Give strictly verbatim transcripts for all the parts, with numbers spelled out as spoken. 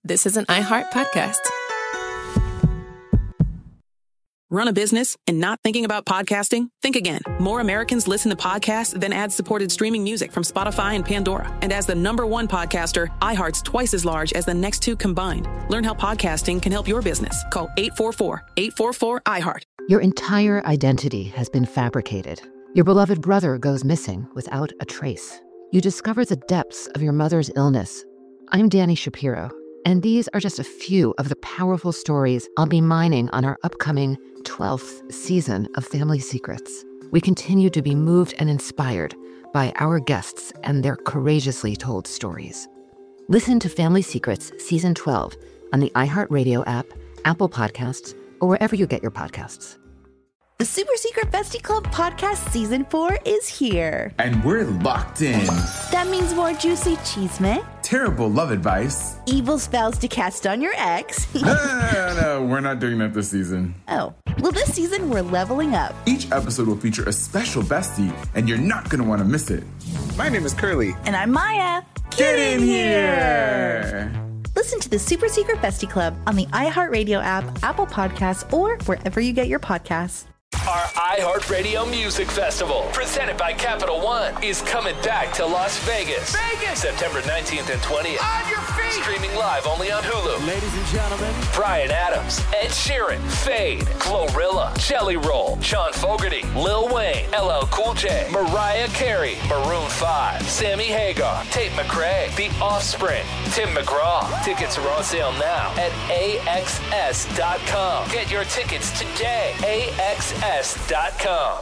This is an iHeart podcast. Run a business and not thinking about podcasting? Think again. More Americans listen to podcasts than ad-supported streaming music from Spotify and Pandora. And as the number one podcaster, iHeart's twice as large as the next two combined. Learn how podcasting can help your business. Call eight four four, eight four four, iHeart. Your entire identity has been fabricated. Your beloved brother goes missing without a trace. You discover the depths of your mother's illness. I'm Dani Shapiro, and these are just a few of the powerful stories I'll be mining on our upcoming twelfth season of Family Secrets. We continue to be moved and inspired by our guests and their courageously told stories. Listen to Family Secrets Season twelve on the iHeartRadio app, Apple Podcasts, or wherever you get your podcasts. The Super Secret Bestie Club podcast season four is here. And we're locked in. That means more juicy cheesemate, terrible love advice, evil spells to cast on your ex. no, no, no, no, no, we're not doing that this season. Oh, well, this season we're leveling up. Each episode will feature a special bestie, and you're not going to want to miss it. My name is Curly. And I'm Maya. Get, Get in here. here! Listen to the Super Secret Bestie Club on the iHeartRadio app, Apple Podcasts, or wherever you get your podcasts. Our iHeartRadio Music Festival, presented by Capital One, is coming back to Las Vegas. Vegas! September nineteenth and twentieth. On your feet! Streaming live only on Hulu. Ladies and gentlemen, Bryan Adams, Ed Sheeran, Fade, Glorilla, Jelly Roll, Sean Fogerty, Lil Wayne, L L Cool J, Mariah Carey, Maroon five, Sammy Hagar, Tate McRae, The Offspring, Tim McGraw. Tickets are on sale now at A X S dot com. Get your tickets today. A X S dot com.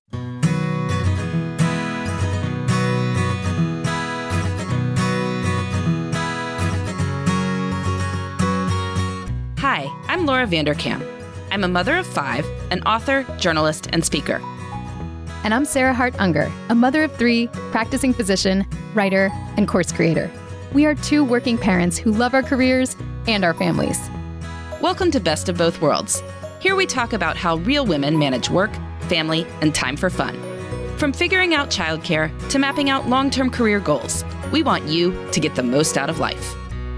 Hi, I'm Laura Vanderkam. I'm a mother of five, an author, journalist, and speaker. And I'm Sarah Hart Unger, a mother of three, practicing physician, writer, and course creator. We are two working parents who love our careers and our families. Welcome to Best of Both Worlds. Here we talk about how real women manage work, family, and time for fun. From figuring out childcare to mapping out long-term career goals, we want you to get the most out of life.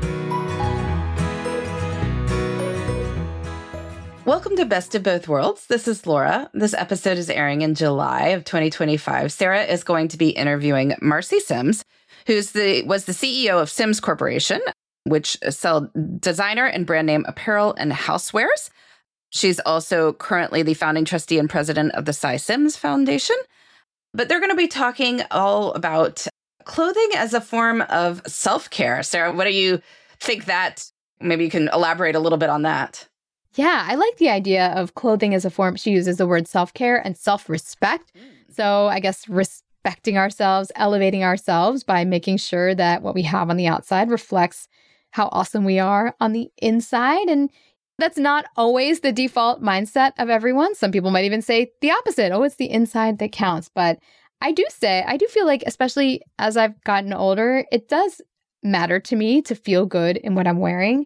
Welcome to Best of Both Worlds. This is Laura. This episode is airing in July of twenty twenty-five. Sarah is going to be interviewing Marcy Sims, who's the was the C E O of Sims Corporation, which sell designer and brand name apparel and housewares. She's also currently the founding trustee and president of the Cy Sims Foundation. But they're going to be talking all about clothing as a form of self-care. Sarah, what do you think that? Maybe you can elaborate a little bit on that. Yeah, I like the idea of clothing as a form. She uses the word self-care and self-respect. Mm. So I guess respecting ourselves, elevating ourselves by making sure that what we have on the outside reflects how awesome we are on the inside. And that's not always the default mindset of everyone. Some people might even say the opposite. Oh, it's the inside that counts. But I do say, I do feel like, especially as I've gotten older, it does matter to me to feel good in what I'm wearing.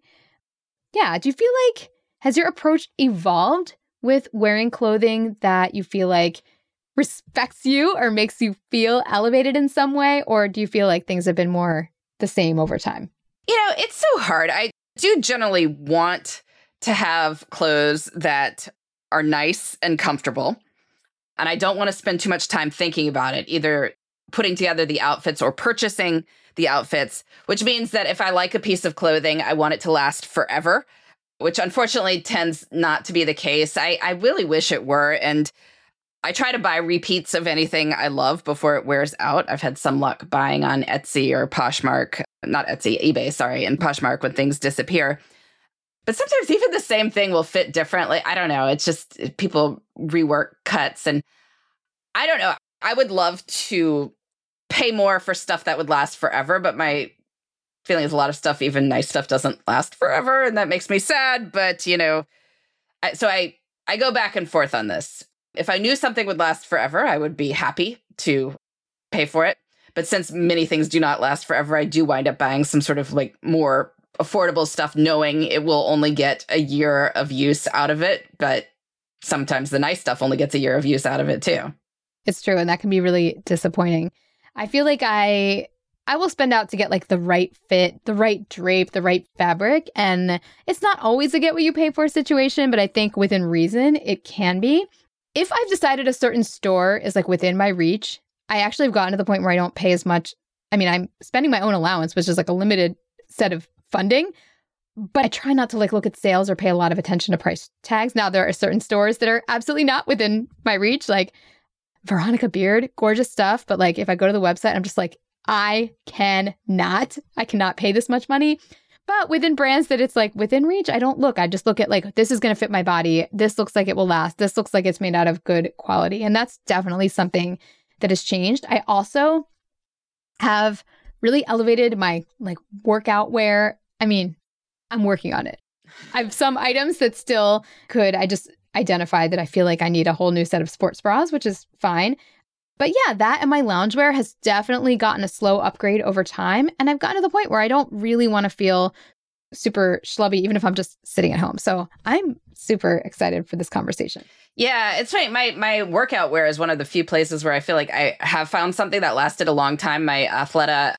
Yeah. Do you feel like, has your approach evolved with wearing clothing that you feel like respects you or makes you feel elevated in some way? Or do you feel like things have been more the same over time? You know, it's so hard. I do generally want to have clothes that are nice and comfortable. And I don't want to spend too much time thinking about it, either putting together the outfits or purchasing the outfits, which means that if I like a piece of clothing, I want it to last forever, which unfortunately tends not to be the case. I, I really wish it were. And I try to buy repeats of anything I love before it wears out. I've had some luck buying on Etsy or Poshmark, not Etsy, eBay, sorry, and Poshmark when things disappear. But sometimes even the same thing will fit differently. I don't know. It's just people rework cuts. And I don't know. I would love to pay more for stuff that would last forever. But my feeling is a lot of stuff, even nice stuff, doesn't last forever. And that makes me sad. But, you know, I, so I, I go back and forth on this. If I knew something would last forever, I would be happy to pay for it. But since many things do not last forever, I do wind up buying some sort of like more affordable stuff, knowing it will only get a year of use out of it. But sometimes the nice stuff only gets a year of use out of it too. It's true. And that can be really disappointing. I feel like I I will spend out to get like the right fit, the right drape, the right fabric. And it's not always a get what you pay for situation, but I think within reason, it can be. If I've decided a certain store is like within my reach, I actually have gotten to the point where I don't pay as much. I mean, I'm spending my own allowance, which is like a limited set of funding, but I try not to like look at sales or pay a lot of attention to price tags. Now, there are certain stores that are absolutely not within my reach, like Veronica Beard, gorgeous stuff. But like if I go to the website, I'm just like, I cannot, I cannot pay this much money. But within brands that it's like within reach, I don't look. I just look at like, this is going to fit my body. This looks like it will last. This looks like it's made out of good quality. And that's definitely something that has changed. I also have really elevated my like workout wear. I mean, I'm working on it. I have some items that still could, I just identify that I feel like I need a whole new set of sports bras, which is fine. But yeah, that and my loungewear has definitely gotten a slow upgrade over time. And I've gotten to the point where I don't really want to feel super schlubby, even if I'm just sitting at home. So I'm super excited for this conversation. Yeah, it's right. My my workout wear is one of the few places where I feel like I have found something that lasted a long time. My Athleta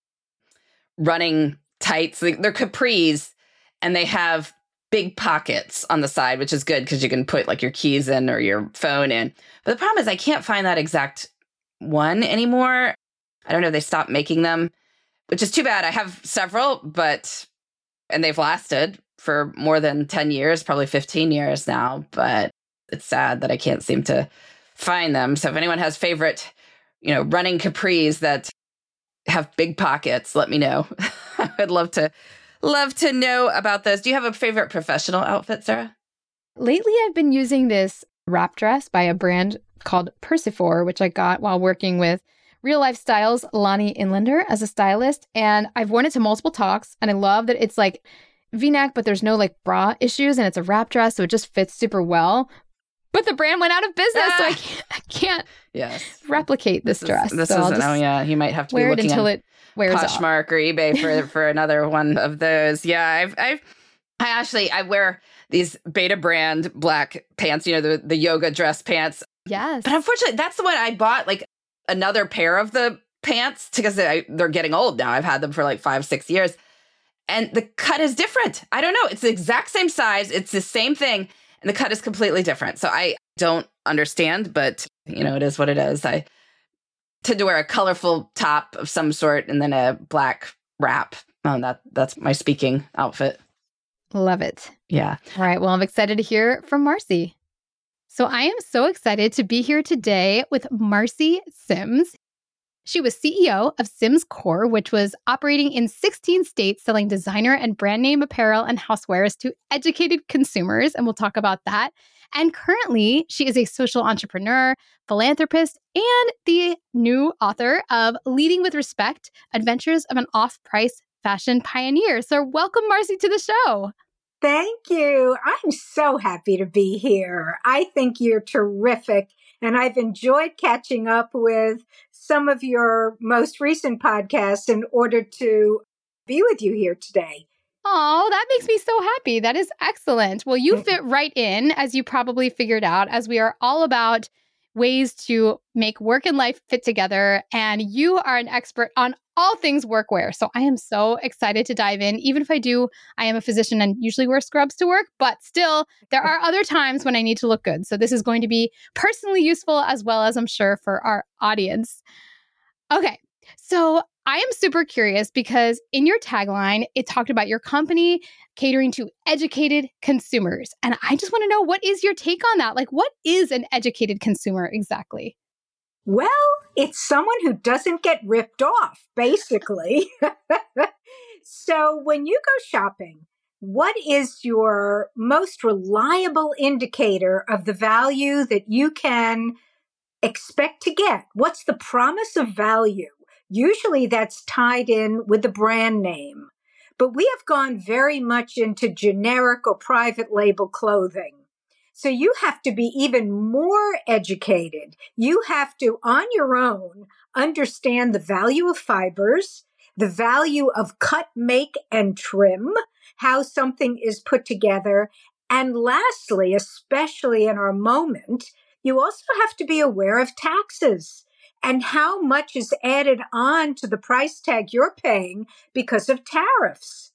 running tights, they're capris, and they have big pockets on the side, which is good because you can put like your keys in or your phone in. But the problem is I can't find that exact one anymore. I don't know, they stopped making them, which is too bad. I have several, but, and they've lasted for more than ten years, probably fifteen years now, but it's sad that I can't seem to find them. So if anyone has favorite, you know, running capris that have big pockets, let me know. I'd love to, love to know about those. Do you have a favorite professional outfit, Sarah? Lately, I've been using this wrap dress by a brand called Persephore, which I got while working with Real Life Styles, Lonnie Inlander as a stylist. And I've worn it to multiple talks. And I love that it's like V-neck, but there's no like bra issues. And it's a wrap dress, so it just fits super well. But the brand went out of business, ah! so I can't, I can't yes. replicate this, this dress. Is, this so isn't, oh yeah, you might have to wear be looking it until it wears Poshmark off. or eBay for for another one of those. Yeah, I've I've I actually I wear these Beta brand black pants, you know, the the yoga dress pants. Yes. But unfortunately, that's the one I bought like another pair of the pants because they, they're getting old now. I've had them for like five, six years. And the cut is different. I don't know. It's the exact same size. It's the same thing. And the cut is completely different. So I don't understand, but, you know, it is what it is. I tend to wear a colorful top of some sort and then a black wrap. Oh, that that's my speaking outfit. Love it. Yeah. All right. Well, I'm excited to hear from Marcy. So I am so excited to be here today with Marcy Sims. She was C E O of Sims Core, which was operating in sixteen states, selling designer and brand name apparel and housewares to educated consumers. And we'll talk about that. And currently, she is a social entrepreneur, philanthropist, and the new author of Leading with Respect, Adventures of an Off-Price Fashion Pioneer. So welcome, Marcy, to the show. Thank you. I'm so happy to be here. I think you're terrific. And I've enjoyed catching up with some of your most recent podcasts in order to be with you here today. Oh, that makes me so happy. That is excellent. Well, you fit right in, as you probably figured out, as we are all about ways to make work and life fit together. And you are an expert on all things workwear. So I am so excited to dive in. Even if I do, I am a physician and usually wear scrubs to work, but still, there are other times when I need to look good. So this is going to be personally useful as well as I'm sure for our audience. Okay, so I am super curious because in your tagline, it talked about your company catering to educated consumers. And I just want to know, what is your take on that? Like, what is an educated consumer exactly? Well, it's someone who doesn't get ripped off, basically. So when you go shopping, what is your most reliable indicator of the value that you can expect to get? What's the promise of value? Usually that's tied in with the brand name. But we have gone very much into generic or private label clothing. So you have to be even more educated. You have to, on your own, understand the value of fibers, the value of cut, make, and trim, how something is put together. And lastly, especially in our moment, you also have to be aware of taxes and how much is added on to the price tag you're paying because of tariffs.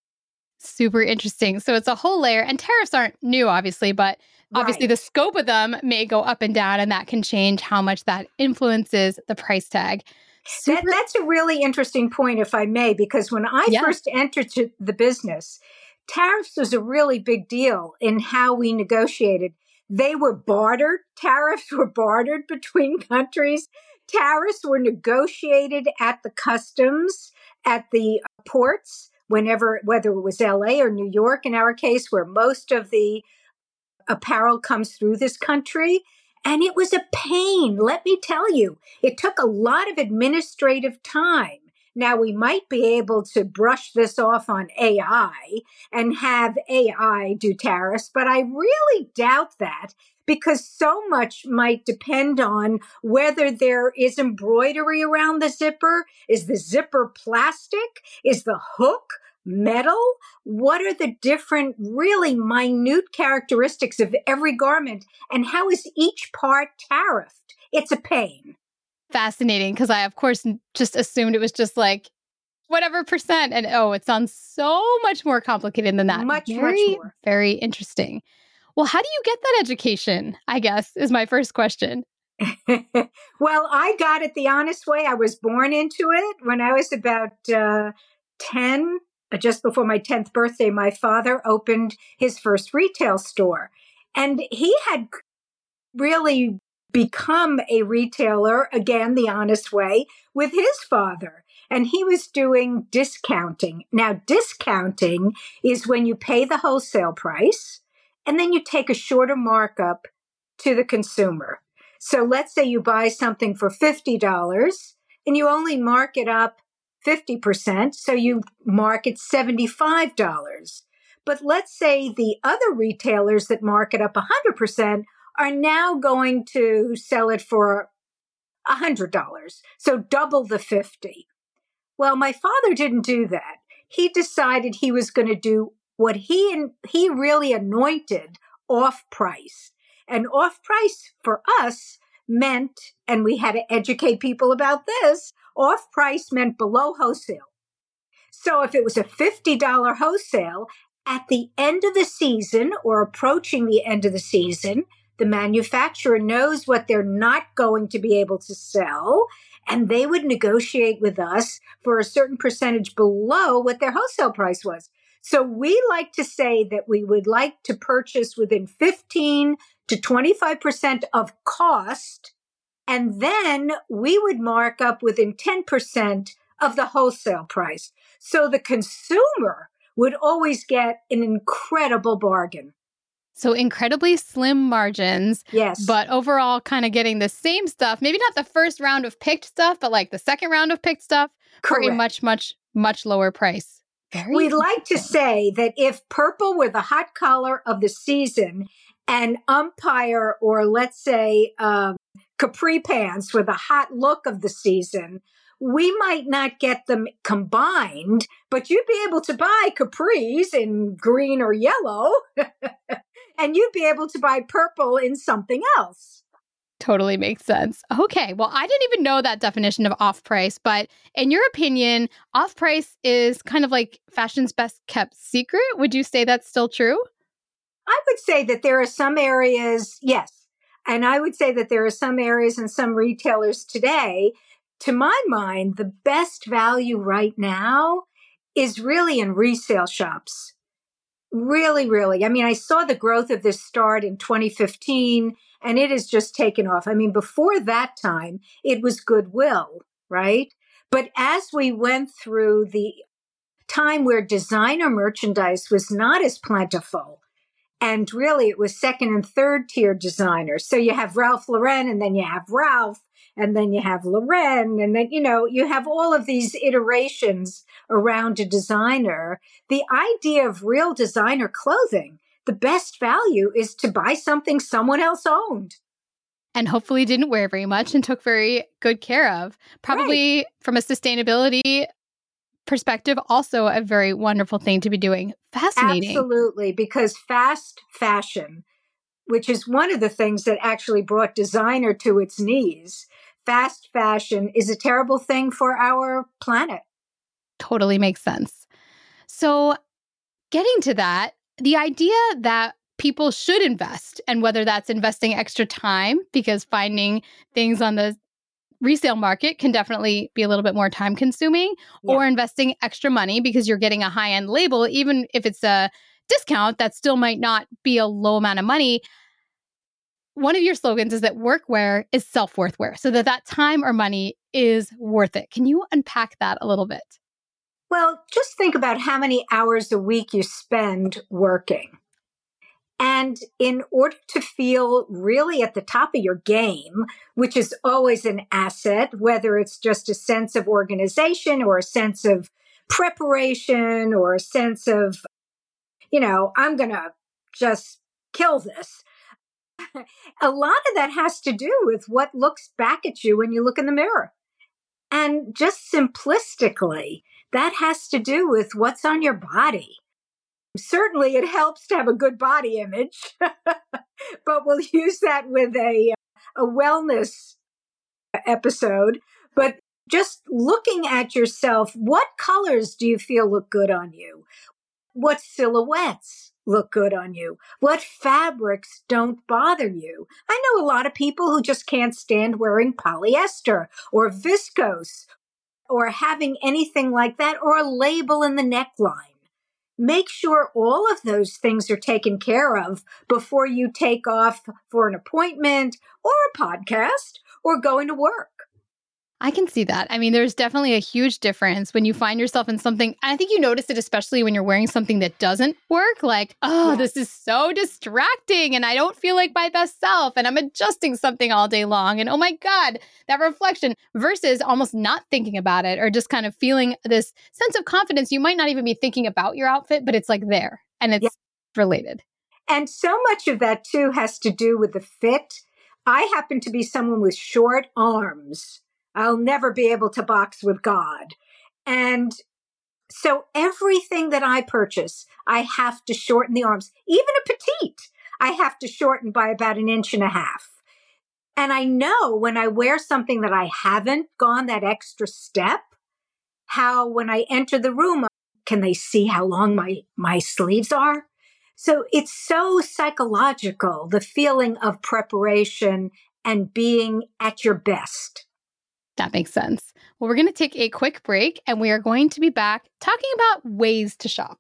Super interesting. So it's a whole layer, and tariffs aren't new, obviously, but obviously Right. the scope of them may go up and down, and that can change how much that influences the price tag. That, that's a really interesting point, if I may, because when I Yeah. first entered to the business, tariffs was a really big deal in how we negotiated. They were bartered. Tariffs were bartered between countries. Tariffs were negotiated at the customs, at the ports, whenever, whether it was L A or New York, in our case, where most of the apparel comes through this country. And it was a pain, let me tell you. It took a lot of administrative time. Now, we might be able to brush this off on A I and have A I do tariffs, but I really doubt that because so much might depend on whether there is embroidery around the zipper. Is the zipper plastic? Is the hook metal? What are the different, really minute characteristics of every garment? And how is each part tariffed? It's a pain. Fascinating, because I, of course, just assumed it was just like whatever percent. And oh, it sounds so much more complicated than that. Much, very, much more. Very interesting. Well, how do you get that education, I guess, is my first question. Well, I got it the honest way. I was born into it. When I was about uh, ten, just before my tenth birthday, my father opened his first retail store. And he had really become a retailer, again, the honest way, with his father. And he was doing discounting. Now, discounting is when you pay the wholesale price and then you take a shorter markup to the consumer. So let's say you buy something for fifty dollars and you only mark it up fifty percent, so you mark it seventy-five dollars. But let's say the other retailers that mark it up one hundred percent are now going to sell it for one hundred dollars, so double the fifty. Well, my father didn't do that. He decided he was going to do what he he really anointed off-price. And off-price for us meant, and we had to educate people about this, off-price meant below wholesale. So if it was a fifty dollars wholesale, at the end of the season or approaching the end of the season, the manufacturer knows what they're not going to be able to sell, and they would negotiate with us for a certain percentage below what their wholesale price was. So we like to say that we would like to purchase within fifteen to twenty-five percent of cost, and then we would mark up within ten percent of the wholesale price. So the consumer would always get an incredible bargain. So incredibly slim margins. Yes. But overall kind of getting the same stuff, maybe not the first round of picked stuff, but like the second round of picked stuff for Correct. a much, much, much lower price. Very We'd like to say that if purple were the hot color of the season and umpire, or let's say um, capri pants were the hot look of the season, we might not get them combined, but you'd be able to buy capris in green or yellow, and you'd be able to buy purple in something else. Totally makes sense. Okay. Well, I didn't even know that definition of off price, but in your opinion, off price is kind of like fashion's best kept secret. Would you say that's still true? I would say that there are some areas, yes. And I would say that there are some areas and some retailers today, to my mind, the best value right now is really in resale shops. Really, really. I mean, I saw the growth of this start in twenty fifteen, and it has just taken off. I mean, before that time, it was Goodwill, right? But as we went through the time where designer merchandise was not as plentiful, and really it was second and third tier designers. So you have Ralph Lauren, and then you have Ralph, and then you have Lauren, and then, you know, you have all of these iterations around a designer. The idea of real designer clothing, the best value is to buy something someone else owned. And hopefully didn't wear very much and took very good care of. Probably right. From a sustainability perspective, also a very wonderful thing to be doing. Fascinating. Absolutely, because fast fashion, which is one of the things that actually brought designer to its knees, fast fashion is a terrible thing for our planet. Totally makes sense. So getting to that, the idea that people should invest, and whether that's investing extra time, because finding things on the resale market can definitely be a little bit more time consuming, yeah. or investing extra money because you're getting a high-end label, even if it's a discount, that still might not be a low amount of money. One of your slogans is that workwear is self-worth wear, so that that time or money is worth it. Can you unpack that a little bit? Well, just think about how many hours a week you spend working. And in order to feel really at the top of your game, which is always an asset, whether it's just a sense of organization or a sense of preparation or a sense of, you know, I'm going to just kill this. A lot of that has to do with what looks back at you when you look in the mirror. And just simplistically, that has to do with what's on your body. Certainly, it helps to have a good body image, but we'll use that with a, a wellness episode. But just looking at yourself, what colors do you feel look good on you? What silhouettes look good on you? What fabrics don't bother you? I know a lot of people who just can't stand wearing polyester or viscose or having anything like that, or a label in the neckline. Make sure all of those things are taken care of before you take off for an appointment or a podcast or going to work. I can see that. I mean, there's definitely a huge difference when you find yourself in something. And I think you notice it, especially when you're wearing something that doesn't work. Like, oh, yeah. this is so distracting and I don't feel like my best self and I'm adjusting something all day long. And oh my God, that reflection versus almost not thinking about it or just kind of feeling this sense of confidence. You might not even be thinking about your outfit, but it's like there and it's yeah. related. And so much of that too has to do with the fit. I happen to be someone with short arms. I'll never be able to box with God. And so everything that I purchase, I have to shorten the arms. Even a petite, I have to shorten by about an inch and a half. And I know when I wear something that I haven't gone that extra step, how when I enter the room, can they see how long my, my sleeves are? So it's so psychological, the feeling of preparation and being at your best. That makes sense. Well, we're going to take a quick break and we are going to be back talking about ways to shop.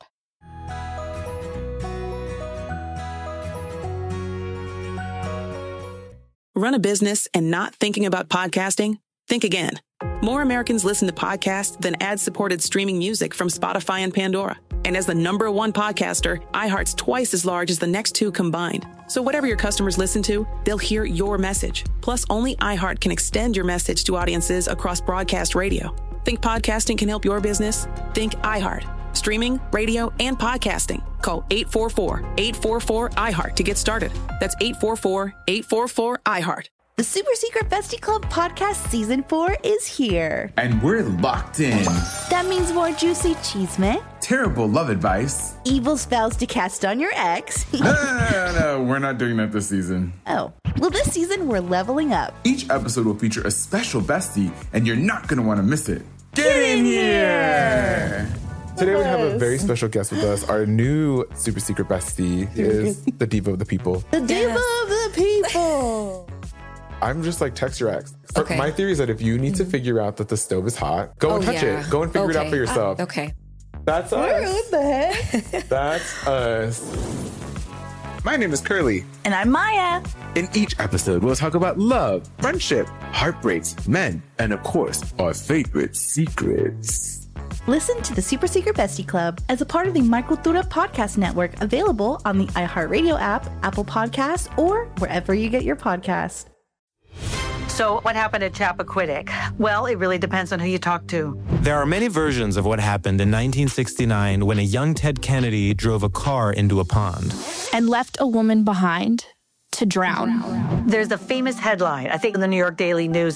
Run a business and not thinking about podcasting? Think again. More Americans listen to podcasts than ad-supported streaming music from Spotify and Pandora. And as the number one podcaster, iHeart's twice as large as the next two combined. So whatever your customers listen to, they'll hear your message. Plus, only iHeart can extend your message to audiences across broadcast radio. Think podcasting can help your business? Think iHeart. Streaming, radio, and podcasting. Call eight four four, eight four four, iHeart to get started. That's eight four four, eight four four, iHeart. The Super Secret Bestie Club podcast season four is here. And we're locked in. That means more juicy cheesemate, terrible love advice, evil spells to cast on your ex. no, no, no, no, no, we're not doing that this season. Oh, well, this season we're leveling up. Each episode will feature a special bestie, and you're not going to want to miss it. Get, Get in here! here. Today we have a very special guest with us. Our new super secret bestie is the diva of the people. The diva yes. of the people. I'm just like, text your ex. Okay. My theory is that if you need to figure out that the stove is hot, go oh, and touch yeah. it. Go and figure okay. it out for yourself. Uh, okay. That's us. What the heck? That's us. My name is Curly. And I'm Maya. In each episode, we'll talk about love, friendship, heartbreaks, men, and of course, our favorite secrets. Listen to the Super Secret Bestie Club as a part of the My Cultura podcast network, available on the iHeartRadio app, Apple Podcasts, or wherever you get your podcast. So what happened at Chappaquiddick? Well, it really depends on who you talk to. There are many versions of what happened in nineteen sixty-nine when a young Ted Kennedy drove a car into a pond. And left a woman behind to drown. There's a famous headline, I think in the New York Daily News. It's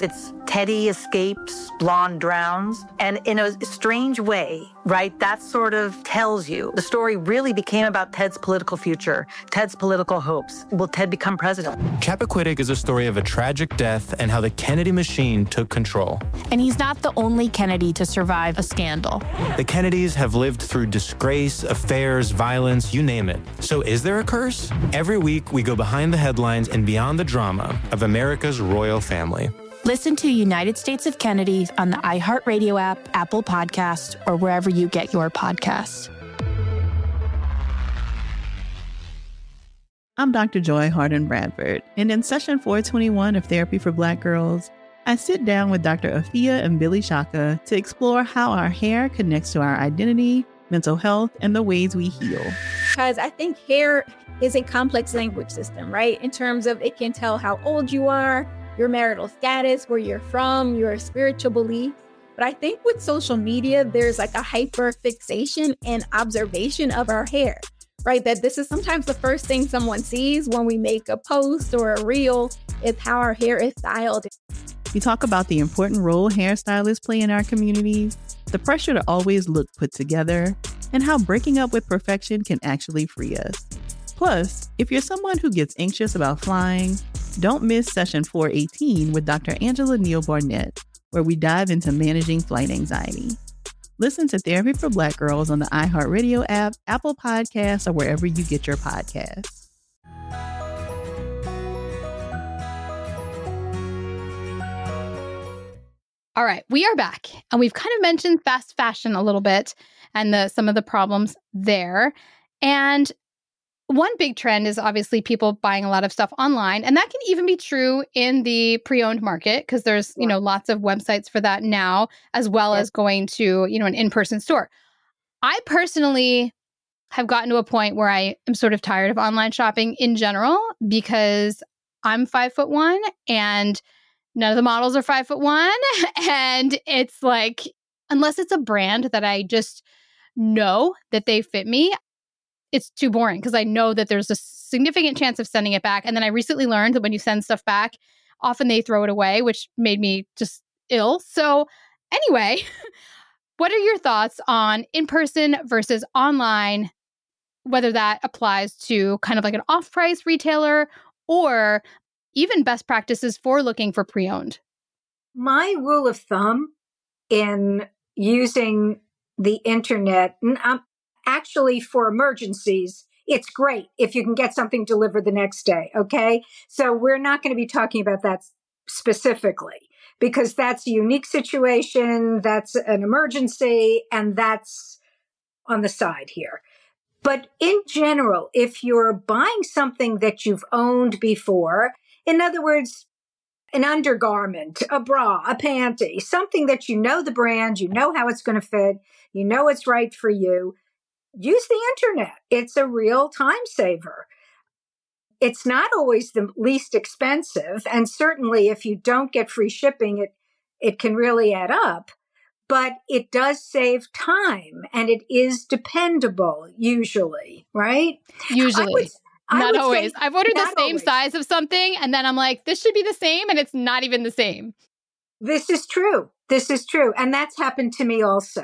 Teddy escapes, blonde drowns. And in a strange way, right, that sort of tells you the story really became about Ted's political future, Ted's political hopes. Will Ted become president? Chappaquiddick is a story of a tragic death and how the Kennedy machine took control. And he's not the only Kennedy to survive a scandal. The Kennedys have lived through disgrace, affairs, violence, you name it. So is there a curse? Every week, we go behind the headlines and beyond the drama of America's royal family. Listen to United States of Kennedys on the iHeartRadio app, Apple Podcasts, or wherever you get your podcasts. I'm Doctor Joy Harden Bradford, and in session four twenty-one of Therapy for Black Girls, I sit down with Doctor Afia and Billy Shaka to explore how our hair connects to our identity, mental health, and the ways we heal. Because I think hair is a complex language system, right? In terms of it can tell how old you are, your marital status, where you're from, your spiritual beliefs. But I think with social media, there's like a hyper fixation and observation of our hair, right? That this is sometimes the first thing someone sees when we make a post or a reel is how our hair is styled. We talk about the important role hairstylists play in our communities, the pressure to always look put together, and how breaking up with perfection can actually free us. Plus, if you're someone who gets anxious about flying, don't miss session four eighteen with Doctor Angela Neal Barnett, where we dive into managing flight anxiety. Listen to Therapy for Black Girls on the iHeartRadio app, Apple Podcasts, or wherever you get your podcasts. All right, we are back, and we've kind of mentioned fast fashion a little bit and the some of the problems there. And one big trend is obviously people buying a lot of stuff online, and that can even be true in the pre-owned market because there's, you know, lots of websites for that now, as well as going to, you know, an in-person store. I personally have gotten to a point where I am sort of tired of online shopping in general because I'm five foot one and none of the models are five foot one. And it's like, unless it's a brand that I just know that they fit me, it's too boring because I know that there's a significant chance of sending it back. And then I recently learned that when you send stuff back, often they throw it away, which made me just ill. So anyway, what are your thoughts on in-person versus online, whether that applies to kind of like an off-price retailer or even best practices for looking for pre-owned? My rule of thumb in using the internet, um, actually for emergencies, it's great if you can get something delivered the next day, okay? So we're not going to be talking about that specifically because that's a unique situation, that's an emergency, and that's on the side here. But in general, if you're buying something that you've owned before, in other words, an undergarment, a bra, a panty, something that you know the brand, you know how it's going to fit, you know it's right for you, use the internet. It's a real time saver. It's not always the least expensive. And certainly if you don't get free shipping, it, it can really add up. But it does save time and it is dependable, usually, right? Usually. Not always. Say, I've ordered the same always. size of something and then I'm like, this should be the same, and it's not even the same. This is true. This is true. And that's happened to me also.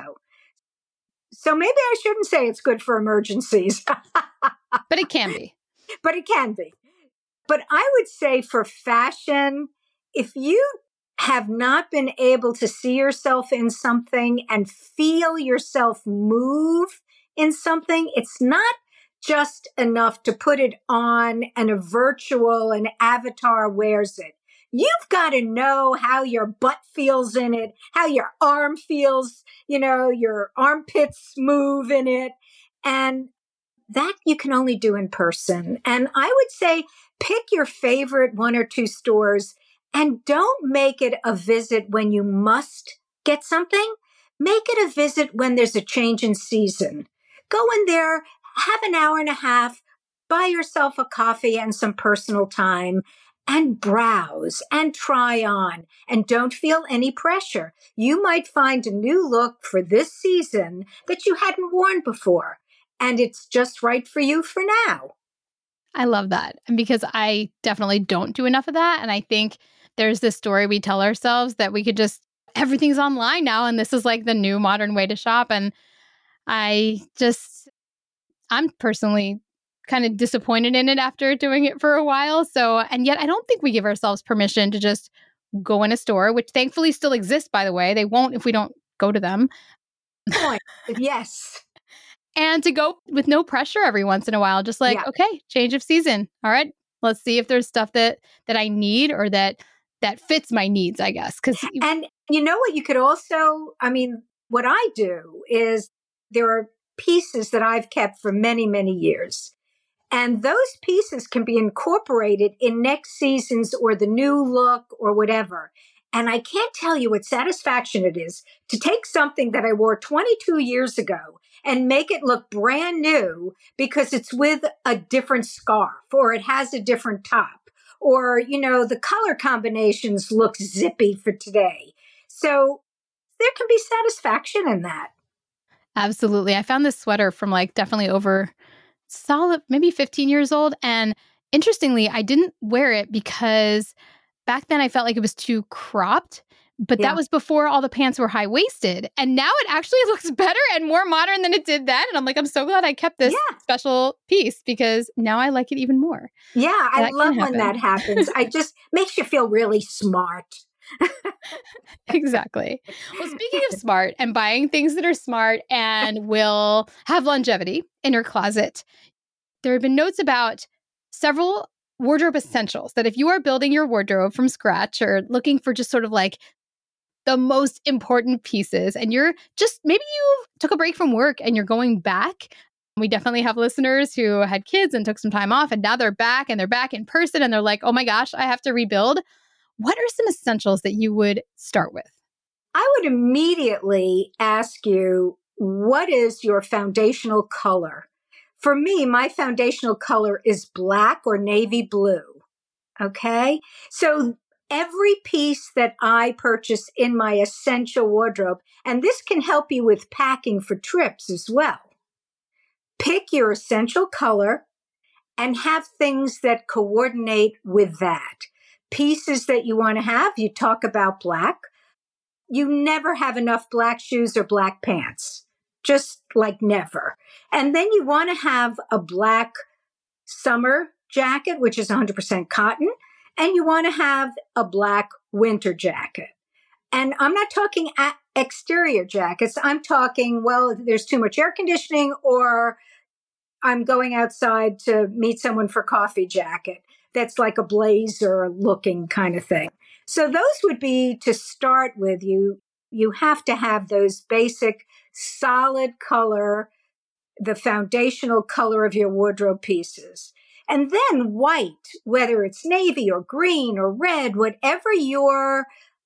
So maybe I shouldn't say it's good for emergencies. But it can be. But it can be. But I would say for fashion, if you have not been able to see yourself in something and feel yourself move in something, it's not just enough to put it on and a virtual, an avatar wears it. You've got to know how your butt feels in it, how your arm feels, you know, your armpits move in it. And that you can only do in person. And I would say pick your favorite one or two stores and don't make it a visit when you must get something. Make it a visit when there's a change in season. Go in there, have an hour and a half, buy yourself a coffee and some personal time, and browse and try on, and don't feel any pressure. You might find a new look for this season that you hadn't worn before, and it's just right for you for now. I love that. And because I definitely don't do enough of that. And I think there's this story we tell ourselves that we could just, everything's online now. And this is like the new modern way to shop. And I just, I'm personally kind of disappointed in it after doing it for a while. So, and yet I don't think we give ourselves permission to just go in a store, which thankfully still exists, by the way. They won't if we don't go to them. Point. Yes. And to go with no pressure every once in a while, just like, yeah. okay, change of season. All right, let's see if there's stuff that that I need or that that fits my needs, I guess. Because and you know what, you could also, I mean, what I do is there are pieces that I've kept for many, many years. And those pieces can be incorporated in next season's or the new look or whatever. And I can't tell you what satisfaction it is to take something that I wore twenty-two years ago and make it look brand new because it's with a different scarf or it has a different top or, you know, the color combinations look zippy for today. So there can be satisfaction in that. Absolutely. I found this sweater from like definitely over solid, maybe fifteen years old. And interestingly, I didn't wear it because back then I felt like it was too cropped, but yeah. that was before all the pants were high-waisted. And now it actually looks better and more modern than it did then. And I'm like, I'm so glad I kept this yeah. special piece because now I like it even more. Yeah, I love when that happens. It just makes you feel really smart. Exactly. Well, speaking of smart and buying things that are smart and will have longevity in your closet, there have been notes about several wardrobe essentials that if you are building your wardrobe from scratch or looking for just sort of like the most important pieces and you're just, maybe you took a break from work and you're going back. We definitely have listeners who had kids and took some time off and now they're back and they're back in person and they're like, oh my gosh, I have to rebuild. What are some essentials that you would start with? I would immediately ask you, what is your foundational color? For me, my foundational color is black or navy blue. Okay? So every piece that I purchase in my essential wardrobe, and this can help you with packing for trips as well. Pick your essential color and have things that coordinate with that. Pieces that you want to have, you talk about black. You never have enough black shoes or black pants. Just like never. And then you want to have a black summer jacket, which is one hundred percent cotton. And you want to have a black winter jacket. And I'm not talking exterior jackets. I'm talking, well, there's too much air conditioning or I'm going outside to meet someone for coffee jacket. That's like a blazer looking kind of thing. So those would be to start with. You, you have to have those basic solid color, the foundational color of your wardrobe pieces. And then white, whether it's navy or green or red, whatever your,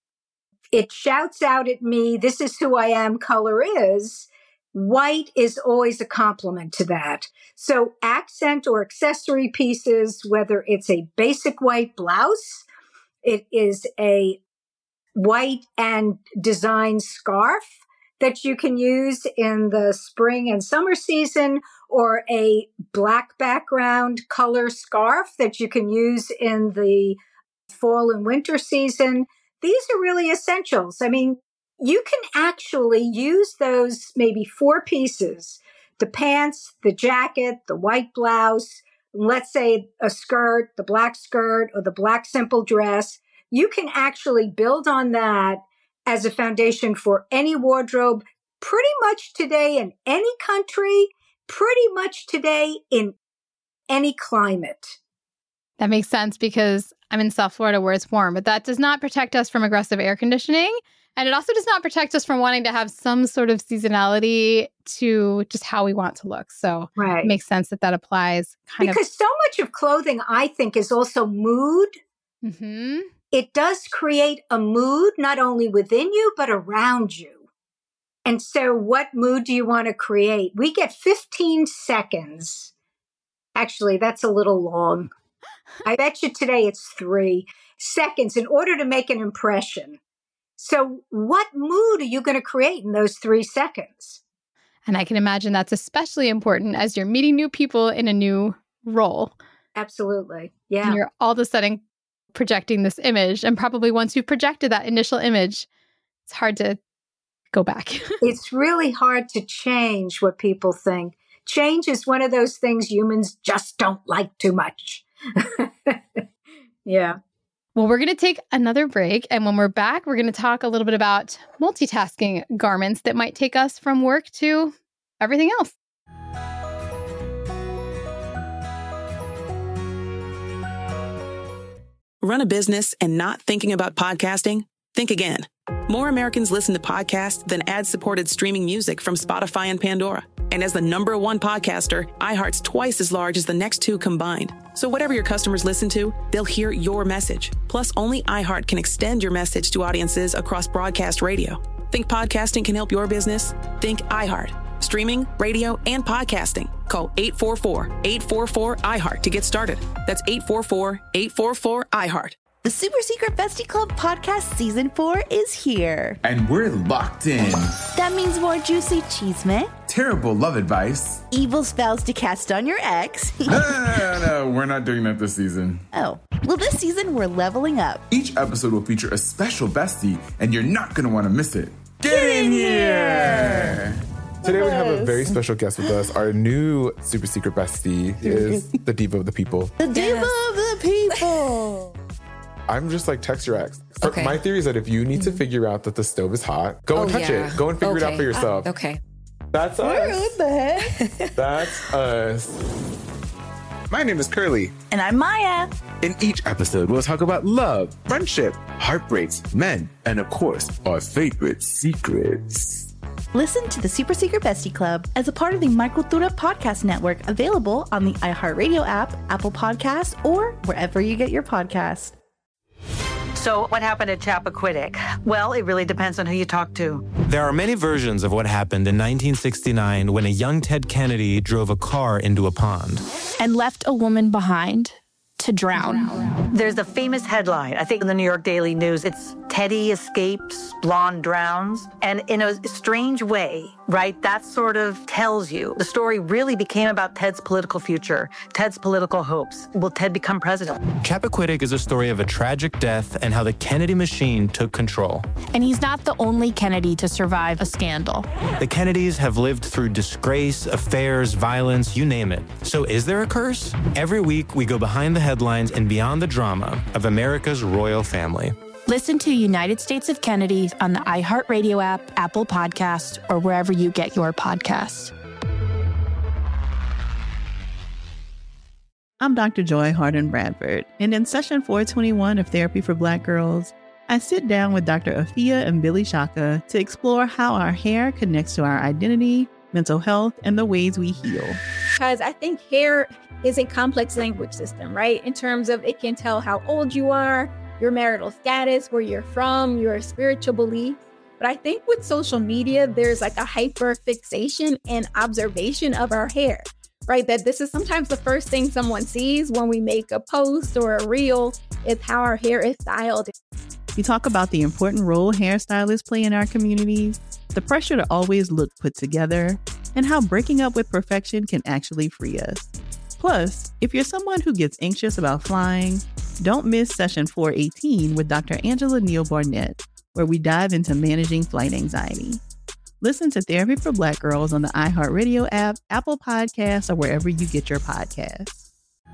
it shouts out at me, this is who I am color is, white is always a complement to that. So accent or accessory pieces, whether it's a basic white blouse, it is a white and design scarf that you can use in the spring and summer season, or a black background color scarf that you can use in the fall and winter season. These are really essentials. I mean, you can actually use those maybe four pieces, the pants, the jacket, the white blouse, let's say a skirt, the black skirt or the black simple dress. You can actually build on that as a foundation for any wardrobe pretty much today in any country, pretty much today in any climate. That makes sense because I'm in South Florida where it's warm, but that does not protect us from aggressive air conditioning. And it also does not protect us from wanting to have some sort of seasonality to just how we want to look. So right. It makes sense that that applies. Kind because of- so much of clothing, I think, is also mood. Mm-hmm. It does create a mood, not only within you, but around you. And so what mood do you want to create? We get fifteen seconds. Actually, that's a little long. I bet you today it's three seconds in order to make an impression. So what mood are you going to create in those three seconds? And I can imagine that's especially important as you're meeting new people in a new role. Absolutely. Yeah. And you're all of a sudden projecting this image. And probably once you've projected that initial image, it's hard to go back. It's really hard to change what people think. Change is one of those things humans just don't like too much. Yeah. Well, we're going to take another break. And when we're back, we're going to talk a little bit about multitasking garments that might take us from work to everything else. Run a business and not thinking about podcasting? Think again. More Americans listen to podcasts than ad-supported streaming music from Spotify and Pandora. And as the number one podcaster, iHeart's twice as large as the next two combined. So whatever your customers listen to, they'll hear your message. Plus, only iHeart can extend your message to audiences across broadcast radio. Think podcasting can help your business? Think iHeart. Streaming, radio, and podcasting. Call eight four four, eight four four, iHeart to get started. That's eight four four, eight four four, iHeart. The Super Secret Bestie Club podcast season four is here. And we're locked in. That means more juicy cheesemate, terrible love advice, evil spells to cast on your ex. no, no, no, no, no, we're not doing that this season. Oh, well, this season we're leveling up. Each episode will feature a special bestie, and you're not going to want to miss it. Get, Get in here! Today we have a very special guest with us. Our new super secret bestie is the diva of the people. The diva yes. of the people. I'm just like, text your ex. Okay. My theory is that if you need to figure out that the stove is hot, go oh, and touch yeah. it. Go and figure okay. it out for yourself. Uh, okay. That's us. What the heck? That's us. My name is Curly. And I'm Maya. In each episode, we'll talk about love, friendship, heartbreaks, men, and of course, our favorite secrets. Listen to the Super Secret Bestie Club as a part of the My Cultura podcast network, available on the iHeartRadio app, Apple Podcasts, or wherever you get your podcasts. So what happened at Chappaquiddick? Well, it really depends on who you talk to. There are many versions of what happened in nineteen sixty-nine when a young Ted Kennedy drove a car into a pond. And left a woman behind to drown. There's a famous headline, I think in the New York Daily News. It's Teddy escapes, blonde drowns. And in a strange way, right, that sort of tells you the story really became about Ted's political future, Ted's political hopes. Will Ted become president? Chappaquiddick is a story of a tragic death and how the Kennedy machine took control. And he's not the only Kennedy to survive a scandal. The Kennedys have lived through disgrace, affairs, violence, you name it. So is there a curse? Every week, we go behind the headlines and beyond the drama of America's royal family. Listen to United States of Kennedy on the iHeartRadio app, Apple Podcasts, or wherever you get your podcasts. I'm Doctor Joy Harden Bradford, and in session four twenty-one of Therapy for Black Girls, I sit down with Doctor Afia and Billy Shaka to explore how our hair connects to our identity, mental health, and the ways we heal. Because I think hair is a complex language system, right? In terms of it can tell how old you are, your marital status, where you're from, your spiritual belief. But I think with social media, there's like a hyper fixation and observation of our hair, right? That this is sometimes the first thing someone sees when we make a post or a reel is how our hair is styled. We talk about the important role hairstylists play in our communities, the pressure to always look put together, and how breaking up with perfection can actually free us. Plus, if you're someone who gets anxious about flying, don't miss session four eighteen with Doctor Angela Neal Barnett, where we dive into managing flight anxiety. Listen to Therapy for Black Girls on the iHeartRadio app, Apple Podcasts, or wherever you get your podcasts.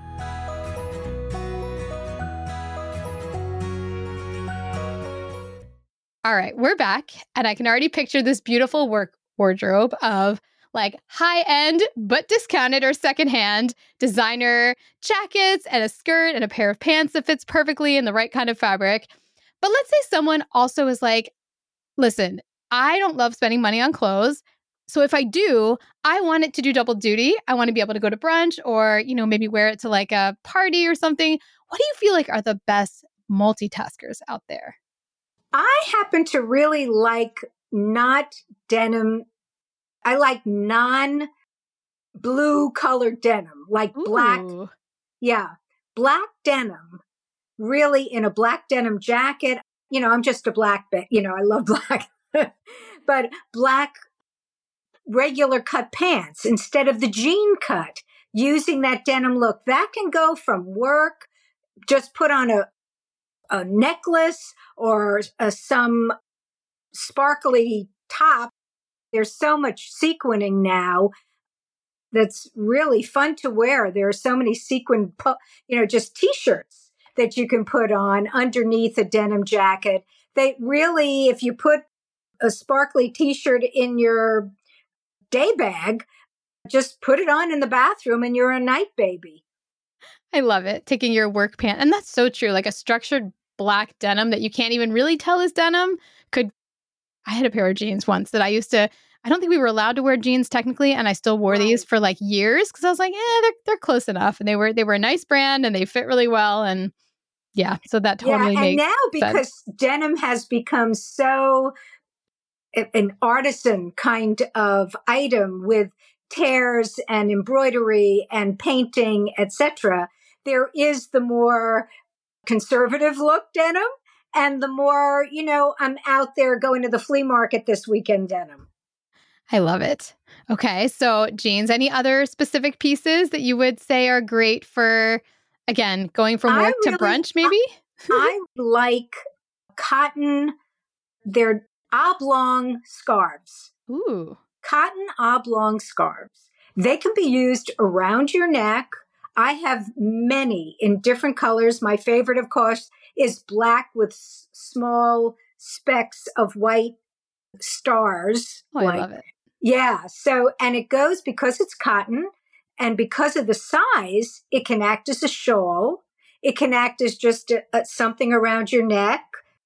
All right, we're back, and I can already picture this beautiful work wardrobe of like high-end but discounted or secondhand designer jackets and a skirt and a pair of pants that fits perfectly in the right kind of fabric. But let's say someone also is like, listen, I don't love spending money on clothes. So if I do, I want it to do double duty. I want to be able to go to brunch or, you know, maybe wear it to like a party or something. What do you feel like are the best multitaskers out there? I happen to really like not denim. I like non-blue colored denim, like Ooh. black. Yeah, black denim, really in a black denim jacket. You know, I'm just a black, be- you know, I love black, but black regular cut pants instead of the jean cut, using that denim look. That can go from work, just put on a a necklace or a, some sparkly top. There's so much sequining now that's really fun to wear. There are so many sequin, you know, just t-shirts that you can put on underneath a denim jacket. They really, if you put a sparkly t-shirt in your day bag, just put it on in the bathroom and you're a night baby. I love it. Taking your work pant. And that's so true. Like a structured black denim that you can't even really tell is denim could. I had a pair of jeans once that I used to, I don't think we were allowed to wear jeans technically. And I still wore right. these for like years because I was like, eh, they're, they're close enough. And they were, they were a nice brand and they fit really well. And yeah, so that totally yeah, makes and now because sense. Denim has become so an artisan kind of item with tears and embroidery and painting, et cetera, there is the more conservative look denim and the more, you know, I'm out there going to the flea market this weekend denim. I love it. Okay, so jeans, any other specific pieces that you would say are great for, again, going from work really, to brunch maybe? I, I like cotton, they're oblong scarves. Ooh. Cotton oblong scarves. They can be used around your neck. I have many in different colors. My favorite, of course, is black with s- small specks of white stars. Oh, like, I love it. Yeah. So, and it goes because it's cotton and because of the size, it can act as a shawl. It can act as just a, a, something around your neck,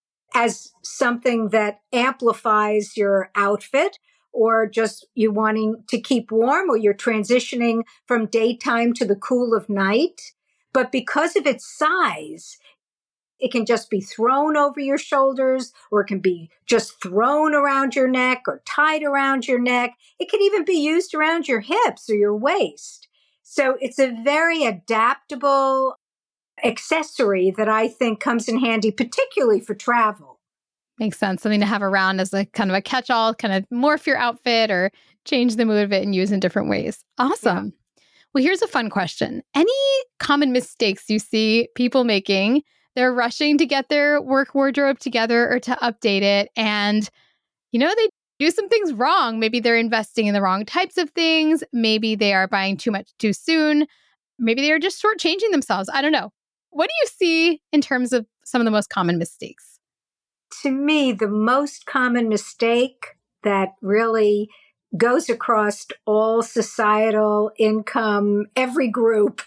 as something that amplifies your outfit, or just you wanting to keep warm, or you're transitioning from daytime to the cool of night. But because of its size, it can just be thrown over your shoulders, or it can be just thrown around your neck or tied around your neck. It can even be used around your hips or your waist. So it's a very adaptable accessory that I think comes in handy, particularly for travel. Makes sense. Something to have around as a kind of a catch-all, kind of morph your outfit or change the mood of it and use in different ways. Awesome. Yeah. Well, here's a fun question. Any common mistakes you see people making? They're rushing to get their work wardrobe together or to update it. And, you know, they do some things wrong. Maybe they're investing in the wrong types of things. Maybe they are buying too much too soon. Maybe they are just shortchanging themselves. I don't know. What do you see in terms of some of the most common mistakes? To me, the most common mistake that really goes across all societal income, every group,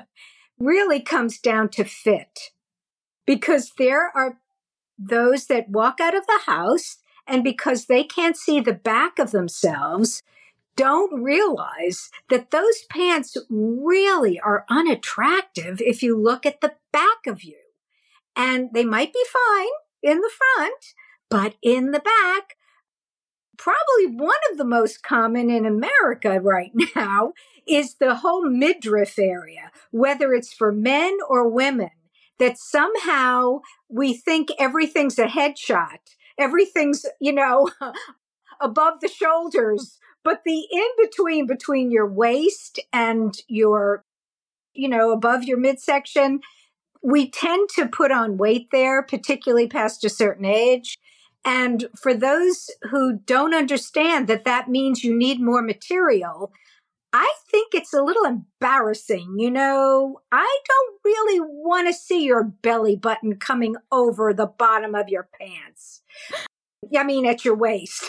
really comes down to fit. Because there are those that walk out of the house and because they can't see the back of themselves, don't realize that those pants really are unattractive if you look at the back of you. And they might be fine in the front, but in the back, probably one of the most common in America right now is the whole midriff area, whether it's for men or women, that somehow we think everything's a headshot. Everything's, you know, above the shoulders, but the in-between between your waist and your, you know, above your midsection, we tend to put on weight there, particularly past a certain age. And for those who don't understand that that means you need more material, I think it's a little embarrassing. You know, I don't really want to see your belly button coming over the bottom of your pants. I mean, at your waist.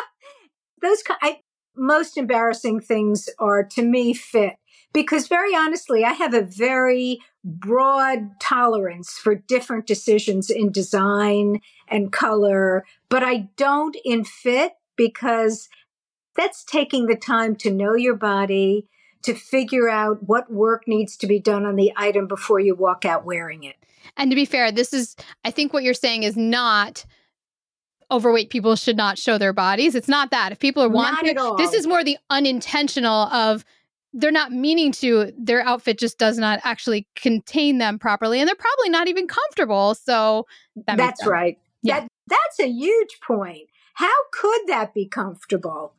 Those I, most embarrassing things are, to me, fit. Because very honestly, I have a very broad tolerance for different decisions in design and color, but I don't in fit because that's taking the time to know your body, to figure out what work needs to be done on the item before you walk out wearing it. And to be fair, this is, I think what you're saying is not overweight people should not show their bodies. It's not that. If people are wanting, this is more the unintentional of they're not meaning to, their outfit just does not actually contain them properly. And they're probably not even comfortable. So that that's sense. right. Yeah. That, that's a huge point. How could that be comfortable?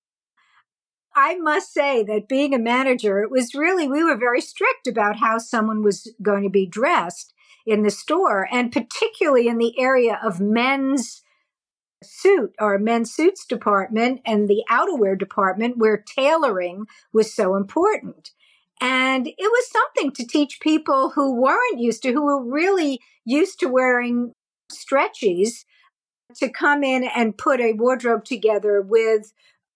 I must say that being a manager, it was really, we were very strict about how someone was going to be dressed. in the store, and particularly in the area of men's suit or men's suits department and the outerwear department, where tailoring was so important. And it was something to teach people who weren't used to, who were really used to wearing stretchies, to come in and put a wardrobe together with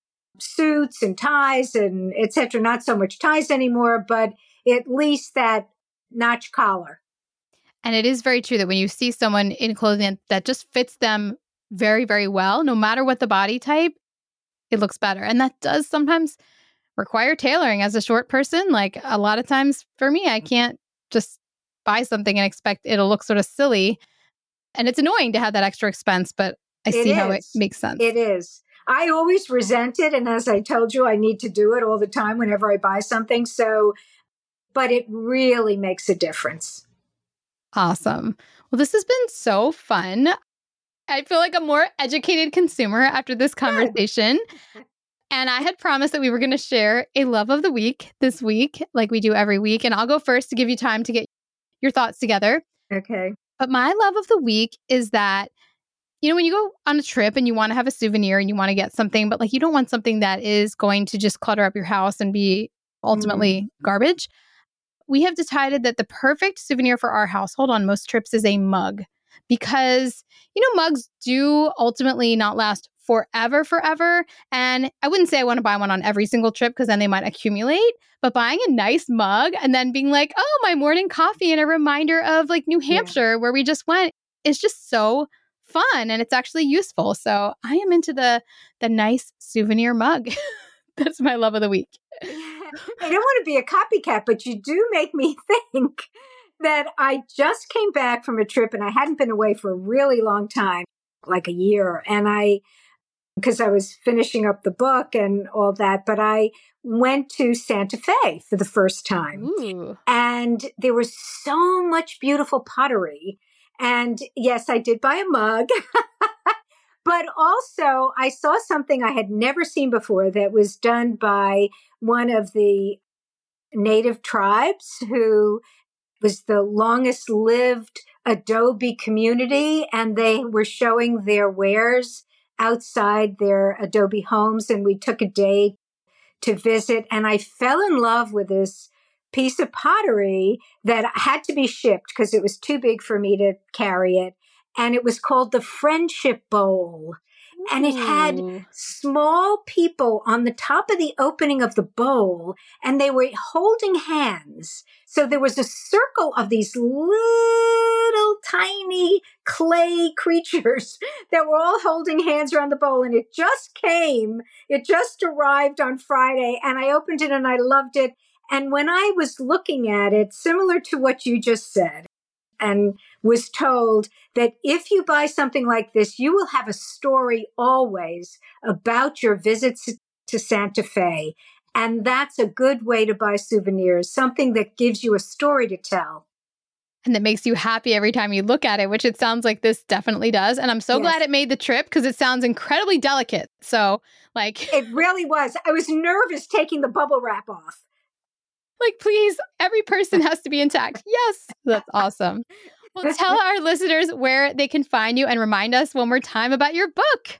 suits and ties and et cetera. Not so much ties anymore, but at least that notch collar. And it is very true that when you see someone in clothing that just fits them very, very well, no matter what the body type, it looks better. And that does sometimes require tailoring. As a short person, like a lot of times for me, I can't just buy something and expect it'll look sort of silly. And it's annoying to have that extra expense, but I It see how it is. makes sense. It is. I always resent it. And as I told you, I need to do it all the time whenever I buy something. So, but it really makes a difference. Awesome. Well, this has been so fun. I feel like a more educated consumer after this conversation. And I had promised that we were going to share a love of the week this week, like we do every week. And I'll go first to give you time to get your thoughts together. Okay. But my love of the week is that, you know, when you go on a trip and you want to have a souvenir and you want to get something, but like you don't want something that is going to just clutter up your house and be ultimately mm. garbage. We have decided that the perfect souvenir for our household on most trips is a mug, because, you know, mugs do ultimately not last forever, forever. And I wouldn't say I want to buy one on every single trip, because then they might accumulate. But buying a nice mug and then being like, oh, my morning coffee and a reminder of like New Hampshire, yeah. where we just went, is just so fun, and it's actually useful. So I am into the the nice souvenir mug. That's my love of the week. I don't want to be a copycat, but you do make me think that I just came back from a trip, and I hadn't been away for a really long time, like a year. And I, because I was finishing up the book and all that, but I went to Santa Fe for the first time. Ooh. And there was so much beautiful pottery. And yes, I did buy a mug. But also, I saw something I had never seen before that was done by one of the native tribes, who was the longest lived adobe community. And they were showing their wares outside their adobe homes. And we took a day to visit. And I fell in love with this piece of pottery that had to be shipped because it was too big for me to carry it. And it was called the Friendship Bowl. Ooh. And it had small people on the top of the opening of the bowl, and they were holding hands. So there was a circle of these little tiny clay creatures that were all holding hands around the bowl. And it just came, it just arrived on Friday, and I opened it and I loved it. And when I was looking at it, similar to what you just said, and was told that if you buy something like this, you will have a story always about your visits to Santa Fe. And that's a good way to buy souvenirs, something that gives you a story to tell. And that makes you happy every time you look at it, which it sounds like this definitely does. And I'm so yes. glad it made the trip, because it sounds incredibly delicate. So, like... It really was. I was nervous taking the bubble wrap off. Like, please, every person has to be intact. Yes, that's awesome. Well, tell our listeners where they can find you and remind us one more time about your book.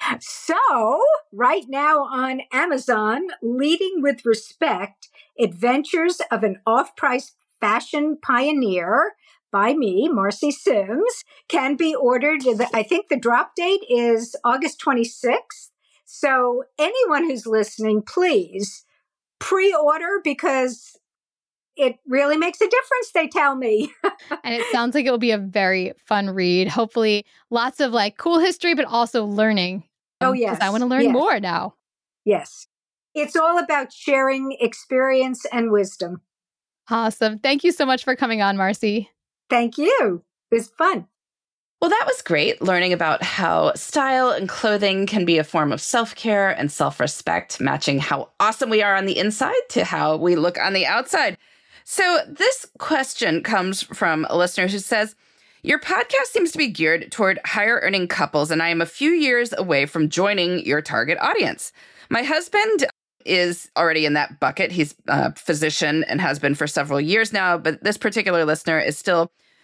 So, right now on Amazon, Leading with Respect, Adventures of an Off-Price Fashion Pioneer by me, Marcy Sims, can be ordered. I think the drop date is August twenty-sixth. So anyone who's listening, please pre-order, because it really makes a difference, they tell me. And it sounds like it will be a very fun read. Hopefully lots of like cool history, but also learning. Oh, yes. Because I want to learn yes. more now. Yes. It's all about sharing experience and wisdom. Awesome. Thank you so much for coming on, Marcy. Thank you. It was fun. Well, that was great, learning about how style and clothing can be a form of self-care and self-respect, matching how awesome we are on the inside to how we look on the outside. So this question comes from a listener who says, your podcast seems to be geared toward higher earning couples, and I am a few years away from joining your target audience. My husband is already in that bucket. He's a physician and has been for several years now, but this particular listener is still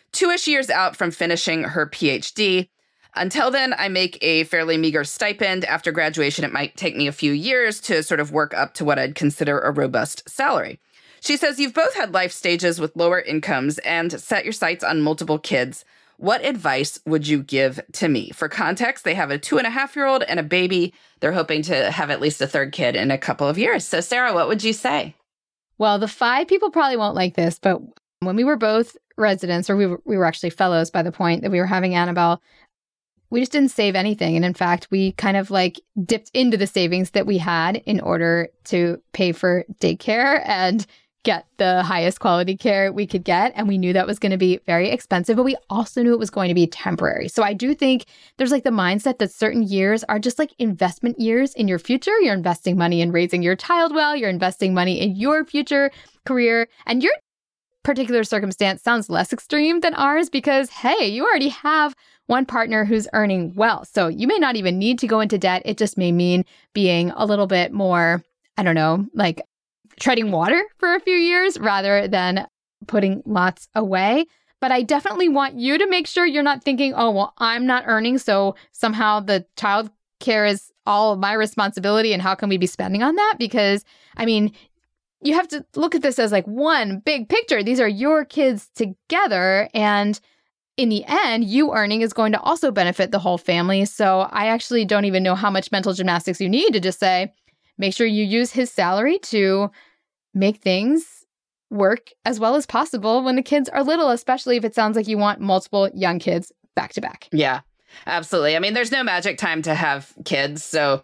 two-ish years out from finishing her P H D. Until then, I make a fairly meager stipend. After graduation, it might take me a few years to sort of work up to what I'd consider a robust salary. She says, you've both had life stages with lower incomes and set your sights on multiple kids. What advice would you give to me? For context, they have a two and a half year old and a baby. They're hoping to have at least a third kid in a couple of years. So Sarah, what would you say? Well, the five people probably won't like this, but when we were both residents, or we were, we were actually fellows by the point that we were having Annabelle, we just didn't save anything. And in fact, we kind of like dipped into the savings that we had in order to pay for daycare and get the highest quality care we could get. And we knew that was going to be very expensive, but we also knew it was going to be temporary. So I do think there's like the mindset that certain years are just like investment years in your future. You're investing money in raising your child well. You're investing money in your future career. And your particular circumstance sounds less extreme than ours because, hey, you already have one partner who's earning well. So you may not even need to go into debt. It just may mean being a little bit more, I don't know, like treading water for a few years rather than putting lots away. But I definitely want you to make sure you're not thinking, oh, well, I'm not earning, so somehow the child care is all my responsibility and how can we be spending on that? Because, I mean, you have to look at this as like one big picture. These are your kids together. And in the end, you earning is going to also benefit the whole family. So I actually don't even know how much mental gymnastics you need to just say, make sure you use his salary to make things work as well as possible when the kids are little, especially if it sounds like you want multiple young kids back to back. Yeah, absolutely. I mean, there's no magic time to have kids, so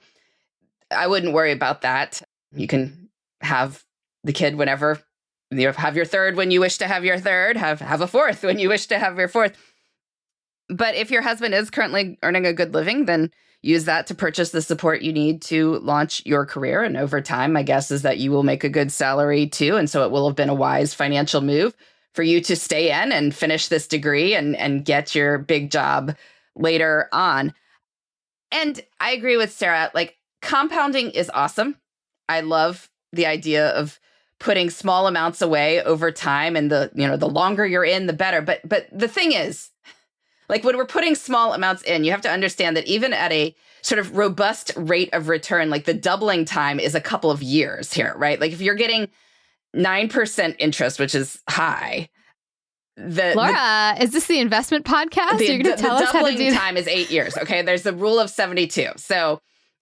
I wouldn't worry about that. You can have the kid whenever you have your third when you wish to have your third, have have a fourth when you wish to have your fourth. But if your husband is currently earning a good living, then use that to purchase the support you need to launch your career. And over time, my guess is that you will make a good salary too. And so it will have been a wise financial move for you to stay in and finish this degree and, and get your big job later on. And I agree with Sarah, like compounding is awesome. I love the idea of putting small amounts away over time, and the, you know, the longer you're in, the better. But but the thing is, like when we're putting small amounts in, you have to understand that even at a sort of robust rate of return, like the doubling time is a couple of years here, right? Like if you're getting nine percent interest, which is high. The, Laura, the, is this the investment podcast? The, You're going to tell the us how to do doubling that? time is eight years, okay? There's the rule of seventy-two. So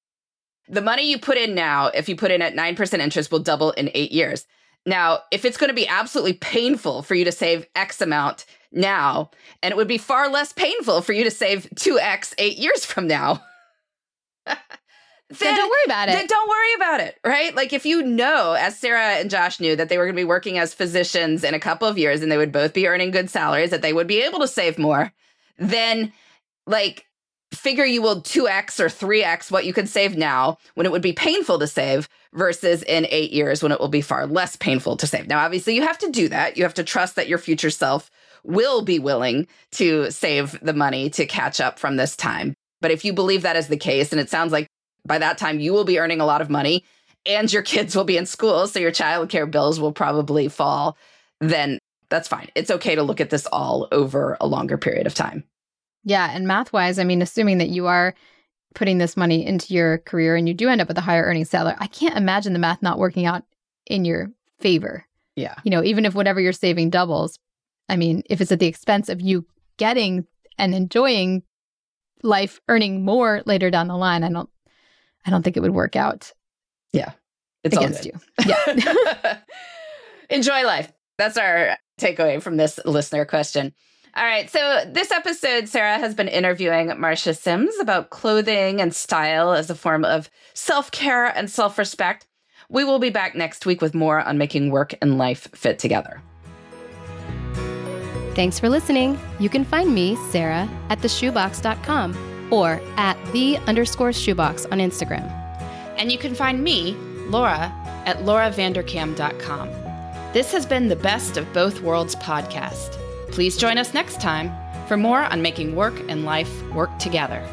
the money you put in now, if you put in at nine percent interest, will double in eight years. Now, if it's going to be absolutely painful for you to save X amount now, and it would be far less painful for you to save two X eight years from now, then, then don't worry about it. Then don't worry about it, right? Like if you know, as Sarah and Josh knew, that they were going to be working as physicians in a couple of years and they would both be earning good salaries, that they would be able to save more, then like figure you will two X or three X what you could save now when it would be painful to save versus in eight years when it will be far less painful to save. Now, obviously, you have to do that. You have to trust that your future self will be willing to save the money to catch up from this time. But if you believe that is the case, and it sounds like by that time you will be earning a lot of money and your kids will be in school, so your childcare bills will probably fall, then that's fine. It's okay to look at this all over a longer period of time. Yeah. And math wise, I mean, assuming that you are putting this money into your career and you do end up with a higher earning salary, I can't imagine the math not working out in your favor. Yeah. You know, even if whatever you're saving doubles, I mean, if it's at the expense of you getting and enjoying life, earning more later down the line, I don't, I don't think it would work out. Yeah. It's against you. Yeah. Enjoy life. That's our takeaway from this listener question. All right. So this episode, Sarah has been interviewing Marcia Sims about clothing and style as a form of self-care and self-respect. We will be back next week with more on making work and life fit together. Thanks for listening. You can find me, Sarah, at the shoebox dot com or at the underscore shoebox on Instagram. And you can find me, Laura, at laura vanderkam dot com. This has been the Best of Both Worlds podcast. Please join us next time for more on making work and life work together.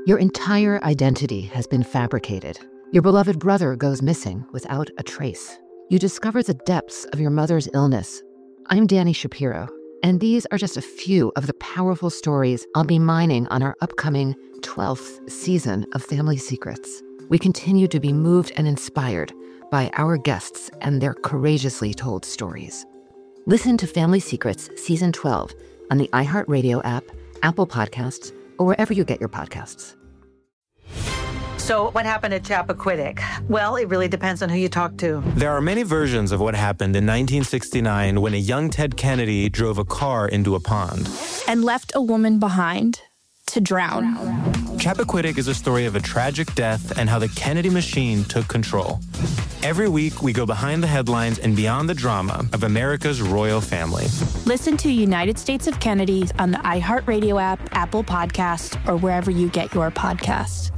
Your entire identity has been fabricated. Your beloved brother goes missing without a trace. You discover the depths of your mother's illness. I'm Dani Shapiro, and these are just a few of the powerful stories I'll be mining on our upcoming twelfth season of Family Secrets. We continue to be moved and inspired by our guests and their courageously told stories. Listen to Family Secrets Season twelve on the iHeartRadio app, Apple Podcasts, or wherever you get your podcasts. So what happened at Chappaquiddick? Well, it really depends on who you talk to. There are many versions of what happened in nineteen sixty-nine when a young Ted Kennedy drove a car into a pond and left a woman behind to drown. Chappaquiddick is a story of a tragic death and how the Kennedy machine took control. Every week, we go behind the headlines and beyond the drama of America's royal family. Listen to United States of Kennedy on the iHeartRadio app, Apple Podcasts, or wherever you get your podcasts.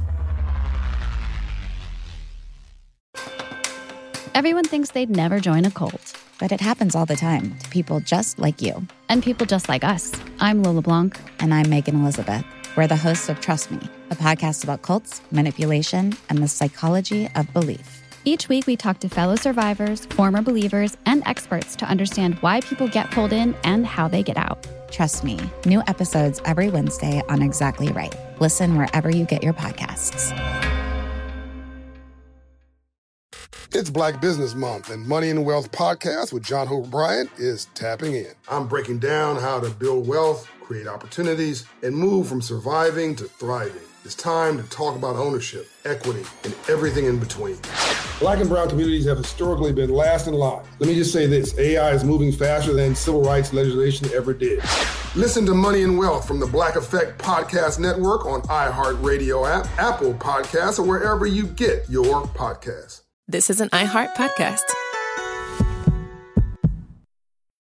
Everyone thinks they'd never join a cult. But it happens all the time to people just like you. And people just like us. I'm Lola Blanc. And I'm Megan Elizabeth. We're the hosts of Trust Me, a podcast about cults, manipulation, and the psychology of belief. Each week, we talk to fellow survivors, former believers, and experts to understand why people get pulled in and how they get out. Trust Me, new episodes every Wednesday on Exactly Right. Listen wherever you get your podcasts. It's Black Business Month, and Money and Wealth Podcast with John Hope Bryant is tapping in. I'm breaking down how to build wealth, create opportunities, and move from surviving to thriving. It's time to talk about ownership, equity, and everything in between. Black and brown communities have historically been last in line. Let me just say this, A I is moving faster than civil rights legislation ever did. Listen to Money and Wealth from the Black Effect Podcast Network on iHeartRadio app, Apple Podcasts, or wherever you get your podcasts. This is an iHeart podcast.